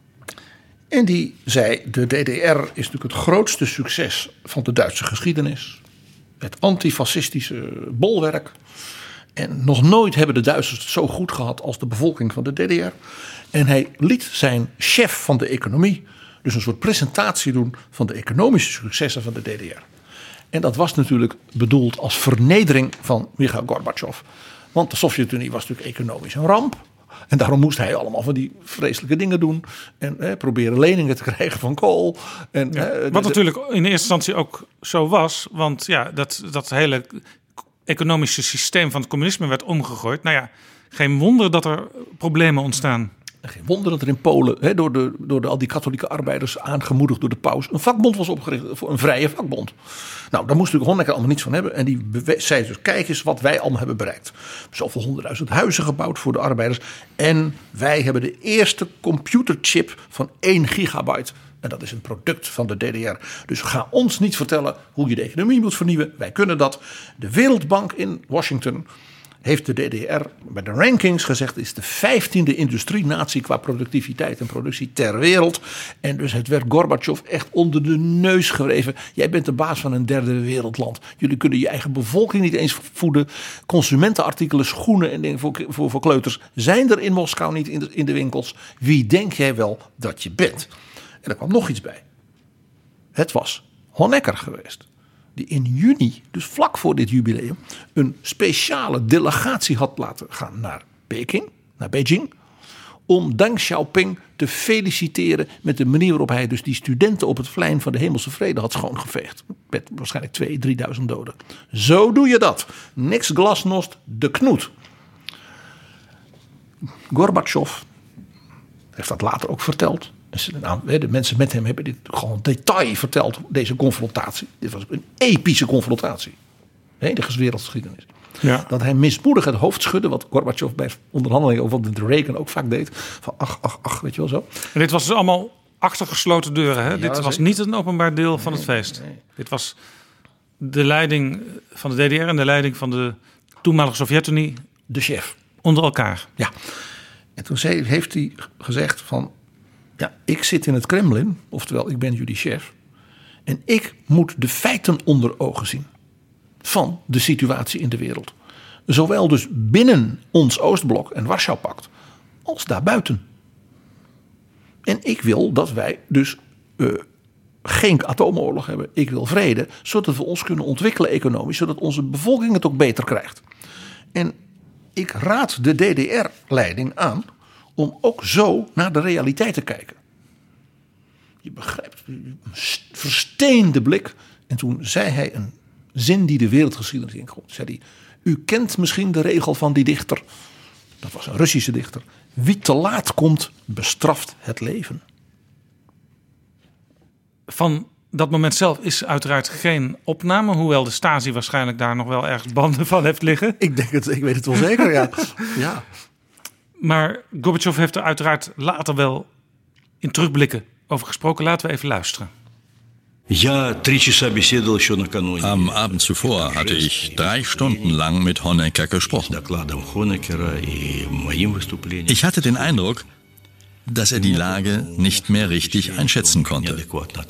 En die zei, de D D R is natuurlijk het grootste succes van de Duitse geschiedenis. Het antifascistische bolwerk. En nog nooit hebben de Duitsers het zo goed gehad als de bevolking van de D D R. En hij liet zijn chef van de economie dus een soort presentatie doen van de economische successen van de D D R. En dat was natuurlijk bedoeld als vernedering van Michail Gorbachev. Want de Sovjet-Unie was natuurlijk economisch een ramp. En daarom moest hij allemaal van die vreselijke dingen doen. En hè, proberen leningen te krijgen van kool. En, ja, hè, wat de, natuurlijk in eerste instantie ook zo was. Want ja, dat, dat hele economische systeem van het communisme werd omgegooid. Nou ja, geen wonder dat er problemen ontstaan. Geen wonder dat er in Polen, he, door, de, door de, al die katholieke arbeiders aangemoedigd door de paus, een vakbond was opgericht voor een vrije vakbond. Nou, daar moest natuurlijk Honecker allemaal niets van hebben. En die bewe- zei dus, kijk eens wat wij allemaal hebben bereikt. Zoveel honderdduizend huizen gebouwd voor de arbeiders. En wij hebben de eerste computerchip van één gigabyte. En dat is een product van de D D R. Dus ga ons niet vertellen hoe je de economie moet vernieuwen. Wij kunnen dat. De Wereldbank in Washington heeft de D D R bij de rankings gezegd, is de vijftiende industrienatie qua productiviteit en productie ter wereld. En dus het werd Gorbachev echt onder de neus gewreven. Jij bent de baas van een derde wereldland. Jullie kunnen je eigen bevolking niet eens voeden. Consumentenartikelen, schoenen en dingen voor, voor, voor kleuters zijn er in Moskou niet in de, in de winkels. Wie denk jij wel dat je bent? En er kwam nog iets bij. Het was Honecker geweest. Die in juni, dus vlak voor dit jubileum, een speciale delegatie had laten gaan naar Peking, naar Beijing. Om Deng Xiaoping te feliciteren met de manier waarop hij dus die studenten op het plein van de Hemelse Vrede had schoongeveegd. Met waarschijnlijk tweeduizend, drieduizend doden. Zo doe je dat. Niks glasnost, de knoet. Gorbachev heeft dat later ook verteld. De mensen met hem hebben dit gewoon detail verteld, deze confrontatie. Dit was een epische confrontatie. De wereldgeschiedenis. Ja. Dat hij mismoedig het hoofd schudde, wat Gorbachev bij onderhandelingen, of wat de Reagan ook vaak deed. Van ach, ach, ach, weet je wel zo. En dit was dus allemaal achter gesloten deuren. Hè? Ja, dit was niet een openbaar deel van nee, het feest. Nee. Dit was de leiding van de D D R en de leiding van de toenmalige Sovjet-Unie. De chef. Onder elkaar. Ja. En toen zei, heeft hij gezegd van, ja, ik zit in het Kremlin, oftewel ik ben jullie chef. En ik moet de feiten onder ogen zien van de situatie in de wereld. Zowel dus binnen ons Oostblok en Warschau-pact als daarbuiten. En ik wil dat wij dus uh, geen atoomoorlog hebben. Ik wil vrede, zodat we ons kunnen ontwikkelen economisch, zodat onze bevolking het ook beter krijgt. En ik raad de D D R-leiding aan om ook zo naar de realiteit te kijken. Je begrijpt, een versteende blik. En toen zei hij een zin die de wereldgeschiedenis ingooit. Zei hij, u kent misschien de regel van die dichter. Dat was een Russische dichter. Wie te laat komt, bestraft het leven. Van dat moment zelf is uiteraard geen opname. Hoewel de Stasi waarschijnlijk daar nog wel ergens banden van heeft liggen. Ik denk het, ik weet het wel zeker, ja. ja. Maar Gorbachev heeft er uiteraard later wel in terugblikken over gesproken. Laten we even luisteren. Am Abend zuvor hatte ich drei Stunden lang mit Honecker gesprochen. Ich hatte den Eindruck, dass er die Lage nicht mehr richtig einschätzen konnte.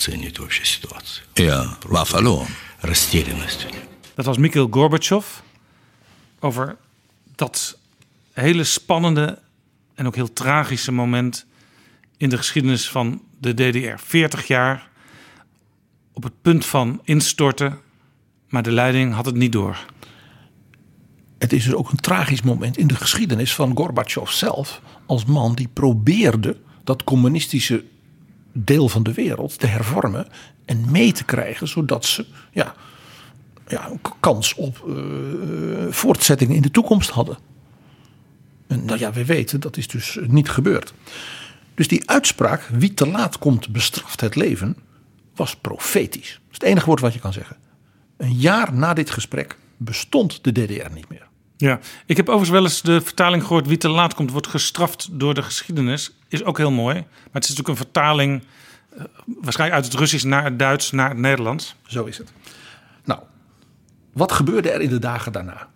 Er war verloren. Dat was Mikhail Gorbachev over dat hele spannende en ook heel tragische moment in de geschiedenis van de D D R. veertig jaar op het punt van instorten, maar de leiding had het niet door. Het is dus ook een tragisch moment in de geschiedenis van Gorbachev zelf, als man die probeerde dat communistische deel van de wereld te hervormen en mee te krijgen, zodat ze ja, ja, een kans op uh, voortzetting in de toekomst hadden. En nou ja, we weten, dat is dus niet gebeurd. Dus die uitspraak, wie te laat komt bestraft het leven, was profetisch. Dat is het enige woord wat je kan zeggen. Een jaar na dit gesprek bestond de D D R niet meer. Ja, ik heb overigens wel eens de vertaling gehoord, wie te laat komt wordt gestraft door de geschiedenis. Is ook heel mooi. Maar het is natuurlijk een vertaling uh, waarschijnlijk uit het Russisch naar het Duits naar het Nederlands. Zo is het. Nou, wat gebeurde er in de dagen daarna?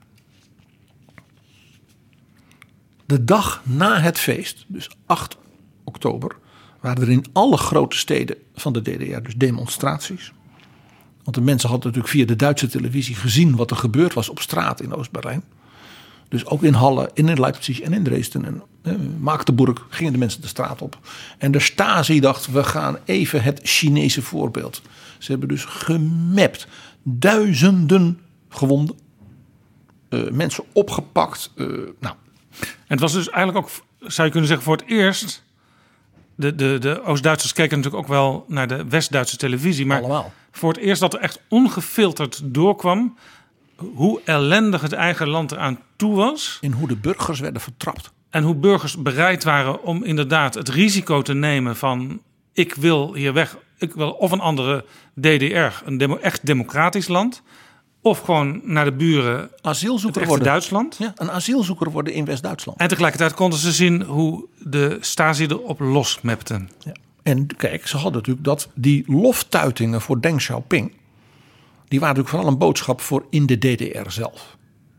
De dag na het feest, dus acht oktober, waren er in alle grote steden van de D D R dus demonstraties. Want de mensen hadden natuurlijk via de Duitse televisie gezien wat er gebeurd was op straat in Oost-Berlijn. Dus ook in Halle, in Leipzig en in Dresden en eh, Magdeburg gingen de mensen de straat op. En de Stasi dacht, we gaan even het Chinese voorbeeld. Ze hebben dus gemapt. Duizenden gewonden. Uh, mensen opgepakt. Uh, nou. En het was dus eigenlijk ook, zou je kunnen zeggen, voor het eerst. De, de, de Oost-Duitsers keken natuurlijk ook wel naar de West-Duitse televisie. Maar allemaal. Voor het eerst dat er echt ongefilterd doorkwam hoe ellendig het eigen land eraan toe was. En hoe de burgers werden vertrapt. En hoe burgers bereid waren om inderdaad het risico te nemen van ik wil hier weg, ik wil of een andere D D R, een demo, echt democratisch land, of gewoon naar de buren, asielzoeker het worden. Duitsland. Ja, een asielzoeker worden in West-Duitsland. En tegelijkertijd konden ze zien hoe de Stasi erop losmepte. Ja. En kijk, ze hadden natuurlijk dat die loftuitingen voor Deng Xiaoping, die waren natuurlijk vooral een boodschap voor in de D D R zelf.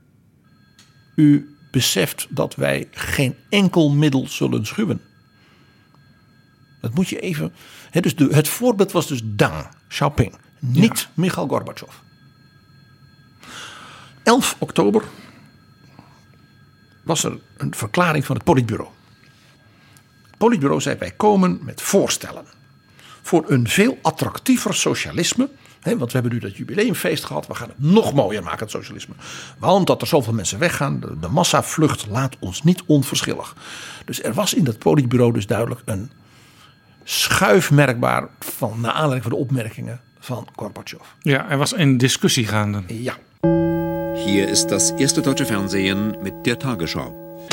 U beseft dat wij geen enkel middel zullen schuwen. Dat moet je even. He, dus de, het voorbeeld was dus Deng Xiaoping, niet ja. Michail Gorbachev. elf oktober was er een verklaring van het Politbureau. Het Politbureau zei: wij komen met voorstellen voor een veel attractiever socialisme. He, want we hebben nu dat jubileumfeest gehad. We gaan het nog mooier maken, het socialisme. Want dat er zoveel mensen weggaan. De, de massavlucht laat ons niet onverschillig. Dus er was in dat Politbureau dus duidelijk een schuif merkbaar van naar aanleiding van de opmerkingen van Gorbachev. Ja, er was een discussie gaande. Ja. Hier ist das erste deutsche Fernsehen mit der Tagesschau.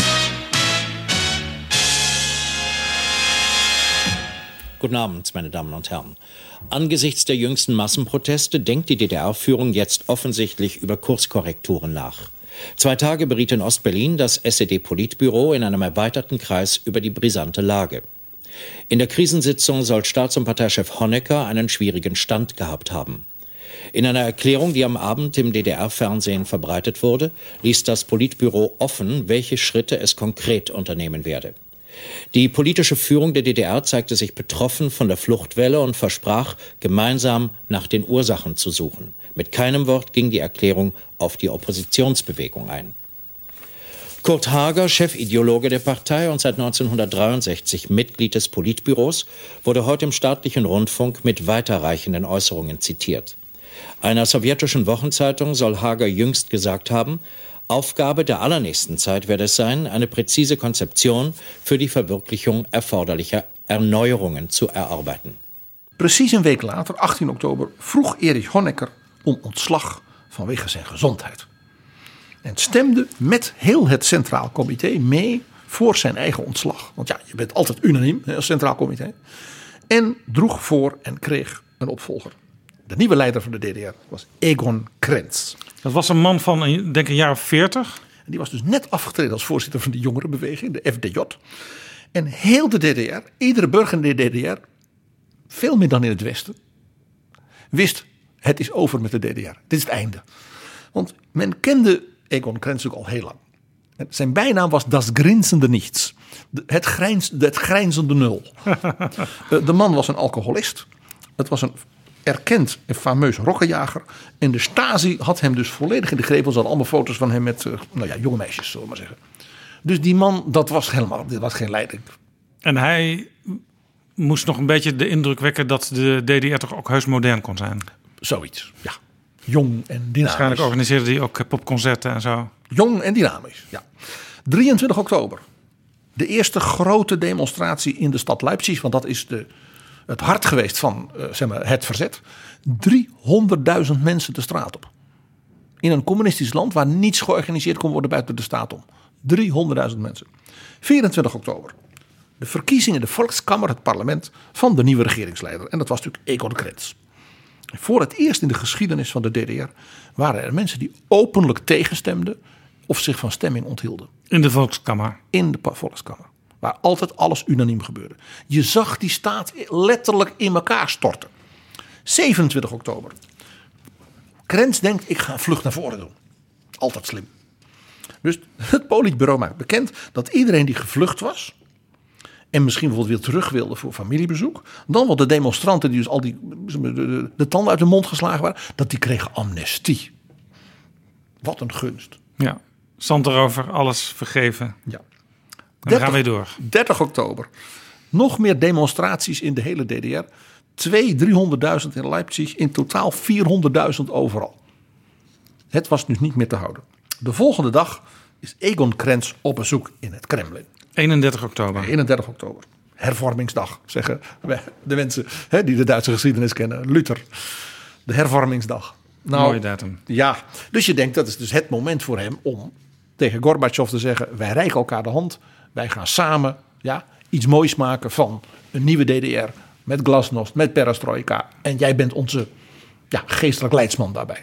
Guten Abend, meine Damen und Herren. Angesichts der jüngsten Massenproteste denkt die D D R-Führung jetzt offensichtlich über Kurskorrekturen nach. Zwei Tage beriet in Ostberlin das S E D-Politbüro in einem erweiterten Kreis über die brisante Lage. In der Krisensitzung soll Staats- und Parteichef Honecker einen schwierigen Stand gehabt haben. In einer Erklärung, die am Abend im D D R-Fernsehen verbreitet wurde, ließ das Politbüro offen, welche Schritte es konkret unternehmen werde. Die politische Führung der D D R zeigte sich betroffen von der Fluchtwelle und versprach, gemeinsam nach den Ursachen zu suchen. Mit keinem Wort ging die Erklärung auf die Oppositionsbewegung ein. Kurt Hager, Chefideologe der Partei und seit neunzehnhundertdreiundsechzig Mitglied des Politbüros, wurde heute im staatlichen Rundfunk mit weiterreichenden Äußerungen zitiert. Einer sowjetischen Wochenzeitung soll Hager jüngst gesagt haben: Aufgabe der allernächsten Zeit werde es sein, eine präzise Konzeption für die Verwirklichung erforderlicher Erneuerungen zu erarbeiten. Precies een week later, achttien oktober, vroeg Erich Honecker om ontslag vanwege zijn gezondheid. En stemde met heel het Centraal Comité mee voor zijn eigen ontslag. Want ja, je bent altijd unaniem als Centraal Comité. En droeg voor en kreeg een opvolger. De nieuwe leider van de D D R was Egon Krenz. Dat was een man van, denk ik, een jaar of veertig. En die was dus net afgetreden als voorzitter van de jongerenbeweging, de F D J. En heel de D D R, iedere burger in de D D R, veel meer dan in het Westen, wist: het is over met de D D R. Dit is het einde. Want men kende Egon Krenz ook al heel lang. En zijn bijnaam was Das Grinsende Nichts. Het, grijns, het grijnzende nul. De man was een alcoholist. Het was een erkend en fameus rokkenjager. En de Stasi had hem dus volledig in de greep. Ze hadden allemaal foto's van hem met uh, nou ja, jonge meisjes, zullen we maar zeggen. Dus die man, dat was helemaal, dit was geen leiding. En hij moest nog een beetje de indruk wekken dat de D D R toch ook heus modern kon zijn. Zoiets, ja. Jong en dynamisch. Waarschijnlijk organiseerde hij ook popconcerten en zo. Jong en dynamisch, ja. drieëntwintig oktober. De eerste grote demonstratie in de stad Leipzig. Want dat is de, het hart geweest van uh, zeg maar, het verzet. driehonderdduizend mensen de straat op. In een communistisch land waar niets georganiseerd kon worden buiten de staat om. driehonderdduizend mensen. vierentwintig oktober. De verkiezing in de Volkskammer, het parlement, van de nieuwe regeringsleider. En dat was natuurlijk Egon Krenz. Voor het eerst in de geschiedenis van de D D R waren er mensen die openlijk tegenstemden of zich van stemming onthielden. In de Volkskammer. In de Volkskammer. Waar altijd alles unaniem gebeurde. Je zag die staat letterlijk in elkaar storten. zevenentwintig oktober. Krenz denkt: ik ga een vlucht naar voren doen. Altijd slim. Dus het Politbureau maakt bekend dat iedereen die gevlucht was en misschien bijvoorbeeld weer terug wilde voor familiebezoek, dan wel de demonstranten die dus al die de, de, de tanden uit de mond geslagen waren, dat die kregen amnestie. Wat een gunst. Ja, zand erover, alles vergeven. Ja. Dan gaan we door. dertig oktober. Nog meer demonstraties in de hele D D R. tweehonderdduizend, driehonderdduizend in Leipzig. In totaal vierhonderdduizend overal. Het was nu niet meer te houden. De volgende dag is Egon Krenz op bezoek in het Kremlin. eenendertig oktober. eenendertig oktober. Hervormingsdag, zeggen de mensen hè, die de Duitse geschiedenis kennen. Luther. De hervormingsdag. Nou, mooie datum. Ja, dus je denkt dat is dus het moment voor hem om tegen Gorbachev te zeggen: wij reiken elkaar de hand. wij gaan samen ja, iets moois maken van een nieuwe D D R. Met glasnost, met perestrojka. En jij bent onze ja, geestelijk leidsman daarbij.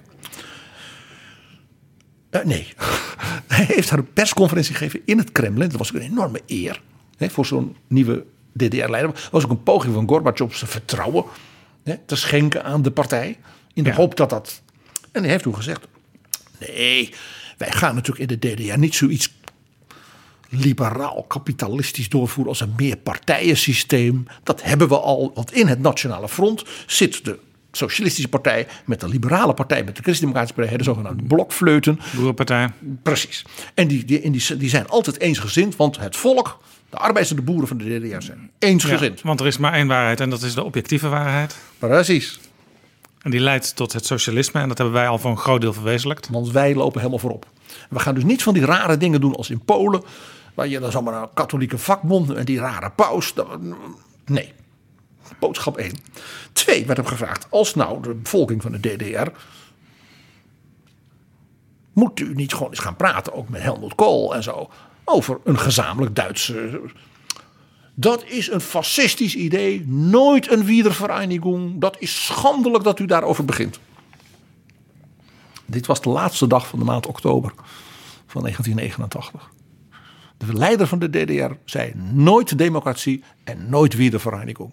Uh, nee, hij heeft daar een persconferentie gegeven in het Kremlin. Dat was ook een enorme eer hè, voor zo'n nieuwe D D R-leider. Dat was ook een poging van Gorbachev zijn vertrouwen hè, te schenken aan de partij. In de ja. hoop dat dat... En hij heeft toen gezegd... Nee, wij gaan natuurlijk in de D D R niet zoiets liberaal kapitalistisch doorvoeren als een meerpartijensysteem. Dat hebben we al, want in het Nationale Front zit de Socialistische Partij met de Liberale Partij, met de Christendemocratische Partij, de zogenaamde blokfleuten. Boerenpartij. Precies. En die, die, die, die zijn altijd eensgezind, want het volk, de arbeiders en de boeren van de D D R zijn eensgezind. Ja, want er is maar één waarheid en dat is de objectieve waarheid. Precies. En die leidt tot het socialisme en dat hebben wij al voor een groot deel verwezenlijkt. Want wij lopen helemaal voorop. We gaan dus niet van die rare dingen doen als in Polen, waar je dan zomaar een katholieke vakbond en die rare paus. Nee. Boodschap één. Twee werd hem gevraagd. Als nou de bevolking van de D D R. Moet u niet gewoon eens gaan praten. Ook met Helmut Kohl en zo. Over een gezamenlijk Duitse. Dat is een fascistisch idee. Nooit een Wiedervereinigung. Dat is schandelijk dat u daarover begint. Dit was de laatste dag van de maand oktober van negentien negenentachtig. De leider van de D D R zei nooit democratie en nooit Wiedervereinigung.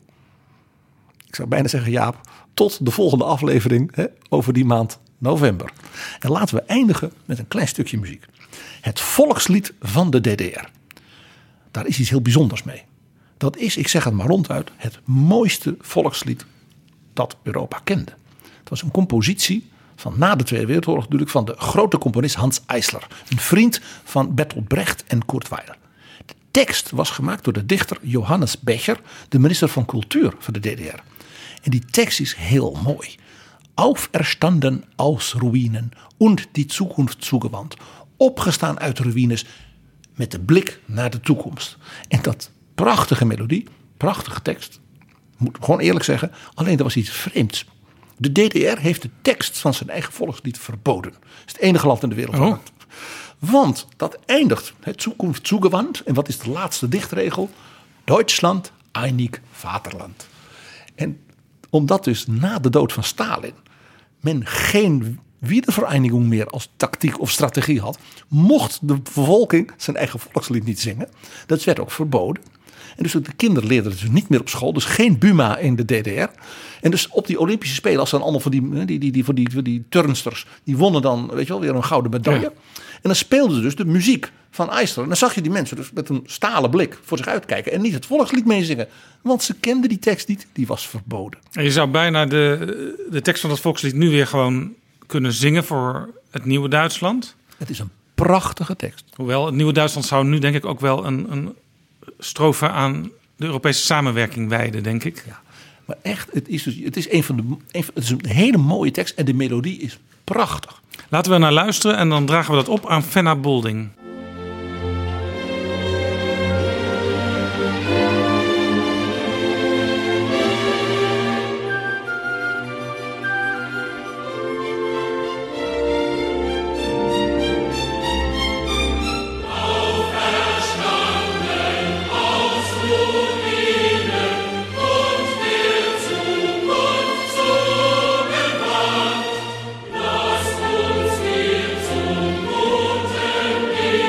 Ik zou bijna zeggen, Jaap, tot de volgende aflevering hè, over die maand november. En laten we eindigen met een klein stukje muziek. Het volkslied van de D D R. Daar is iets heel bijzonders mee. Dat is, ik zeg het maar ronduit, het mooiste volkslied dat Europa kende. Het was een compositie van na de Tweede Wereldoorlog natuurlijk van de grote componist Hans Eisler. Een vriend van Bertolt Brecht en Kurt Weill. De tekst was gemaakt door de dichter Johannes Becher, de minister van Cultuur van de D D R. En die tekst is heel mooi. Auferstanden aus Ruinen und die Zukunft zugewandt. Opgestaan uit ruïnes met de blik naar de toekomst. En dat prachtige melodie, prachtige tekst. Moet ik gewoon eerlijk zeggen, alleen er was iets vreemds. De D D R heeft de tekst van zijn eigen volkslied verboden. Het is het enige land in de wereld. Oh. Want dat eindigt, het Zukunft zugewandt. En wat is de laatste dichtregel? Duitsland, einig Vaterland. En omdat dus na de dood van Stalin men geen Wiedervereinigung meer als tactiek of strategie had, mocht de bevolking zijn eigen volkslied niet zingen. Dat werd ook verboden. En dus de kinderen leerden het dus niet meer op school. Dus geen Buma in de D D R. En dus op die Olympische Spelen, als dan allemaal van die, die, die, die, van die, van die turnsters, die wonnen dan, weet je wel, weer een gouden medaille. Ja. En dan speelden ze dus de muziek van Eisler. En dan zag je die mensen dus met een stalen blik voor zich uitkijken en niet het volkslied meezingen. Want ze kenden die tekst niet, die was verboden. En je zou bijna de, de tekst van dat volkslied nu weer gewoon kunnen zingen voor het nieuwe Duitsland. Het is een prachtige tekst. Hoewel, het nieuwe Duitsland zou nu denk ik ook wel een, een strofe aan de Europese samenwerking wijden, denk ik. Ja, maar echt, het is, dus, het is, een van de, een, het is een hele mooie tekst en de melodie is prachtig. Laten we naar luisteren en dan dragen we dat op aan Fenna Bolding. Lasst uns wir zum Guten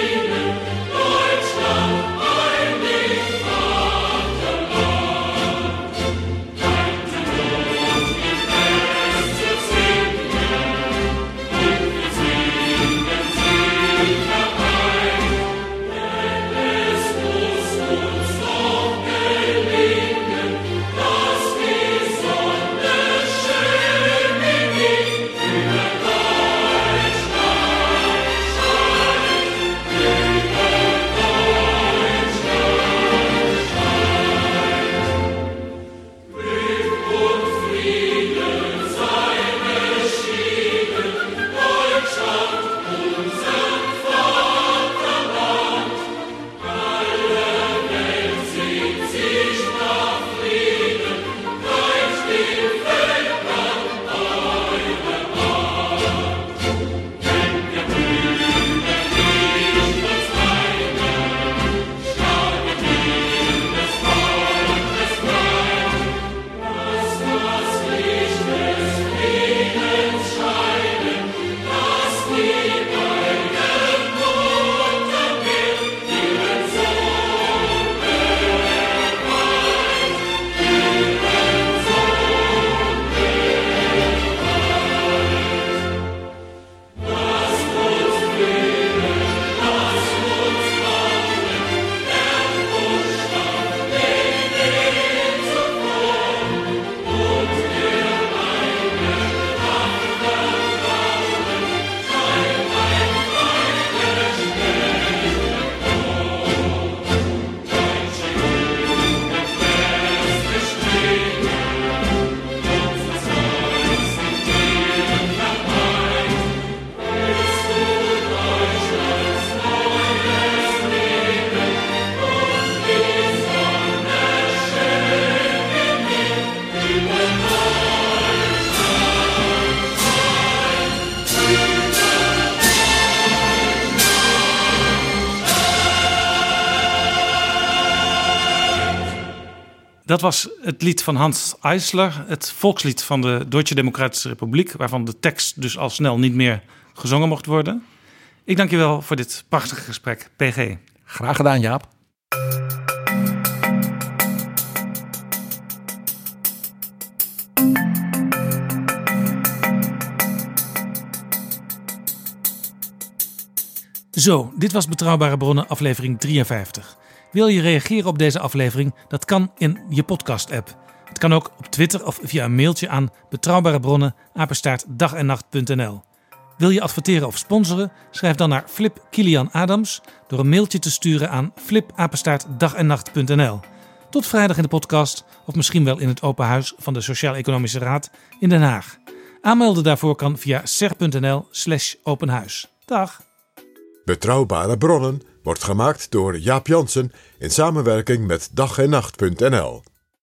Dat was het lied van Hans Eisler, het volkslied van de Duitse Democratische Republiek, waarvan de tekst dus al snel niet meer gezongen mocht worden. Ik dank je wel voor dit prachtige gesprek, P G. Graag gedaan, Jaap. Zo, dit was Betrouwbare Bronnen, aflevering drieënvijftig. Wil je reageren op deze aflevering? Dat kan in je podcast-app. Het kan ook op Twitter of via een mailtje aan betrouwbarebronnen apenstaart dag en nacht punt n l. Wil je adverteren of sponsoren? Schrijf dan naar Flip Kilian Adams door een mailtje te sturen aan flip apenstaart dag en nacht punt n l. Tot vrijdag in de podcast of misschien wel in het open huis van de Sociaal-Economische Raad in Den Haag. Aanmelden daarvoor kan via ser punt n l slash openhuis. Dag! Betrouwbare Bronnen wordt gemaakt door Jaap Jansen in samenwerking met dag en nacht punt n l.